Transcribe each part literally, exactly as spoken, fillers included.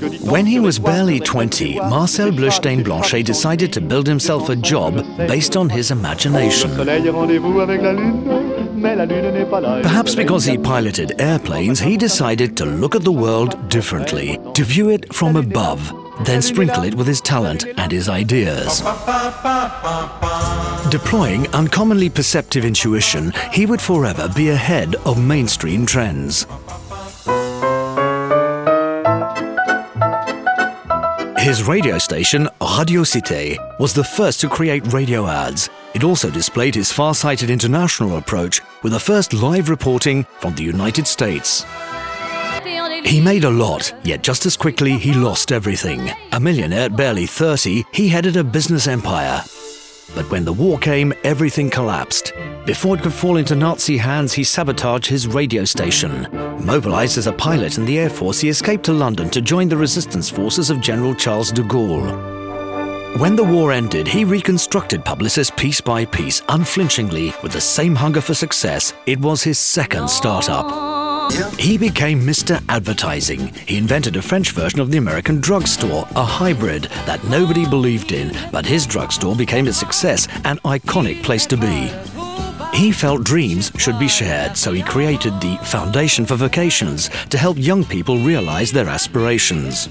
When he was barely twenty, Marcel Bleustein-Blanchet decided to build himself a job based on his imagination. Perhaps because he piloted airplanes, he decided to look at the world differently, to view it from above, then sprinkle it with his talent and his ideas. Deploying uncommonly perceptive intuition, he would forever be ahead of mainstream trends. His radio station, Radio Cité, was the first to create radio ads. It also displayed his far-sighted international approach with the first live reporting from the United States. He made a lot, yet just as quickly he lost everything. A millionaire at barely thirty, he headed a business empire. But when the war came, everything collapsed. Before it could fall into Nazi hands, he sabotaged his radio station. Mobilized as a pilot in the Air Force, he escaped to London to join the resistance forces of General Charles de Gaulle. When the war ended, he reconstructed Publicis piece by piece, unflinchingly, with the same hunger for success. It was his second startup. He became Mister Advertising. He invented a French version of the American drugstore, a hybrid that nobody believed in, but his drugstore became a success, an iconic place to be. He felt dreams should be shared, so he created the Foundation for Vocations to help young people realize their aspirations.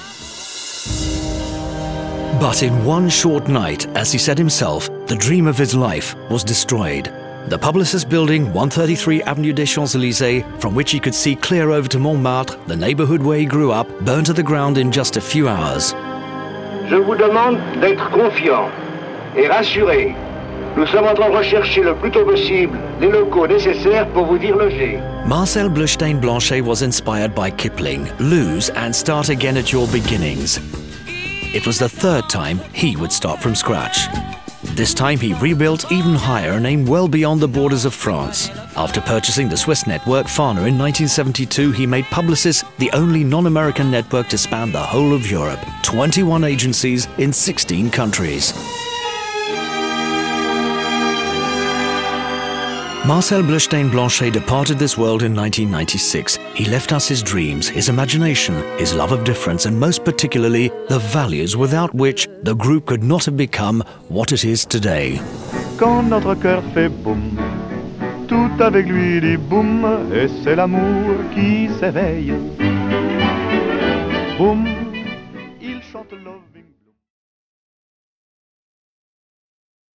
But in one short night, as he said himself, the dream of his life was destroyed. The Publicis building, one thirty-three Avenue des Champs-Élysées, from which he could see clear over to Montmartre, the neighborhood where he grew up, burned to the ground in just a few hours. Je vous demande d'être confiant et rassuré. Nous sommes en train de rechercher le plus tôt possible les locaux nécessaires pour vous y loger. Marcel Bleustein-Blanchet was inspired by Kipling, lose and start again at your beginnings. It was the third time he would start from scratch. This time he rebuilt even higher and aimed well beyond the borders of France. After purchasing the Swiss network Fana in nineteen seventy-two, he made Publicis the only non-American network to span the whole of Europe, twenty-one agencies in sixteen countries. Marcel Bleustein-Blanchet departed this world in nineteen ninety-six. He left us his dreams, his imagination, his love of difference, and most particularly, the values without which the group could not have become what it is today. Quand notre cœur fait boum, tout avec lui dit boum, et c'est l'amour qui s'éveille. Boum.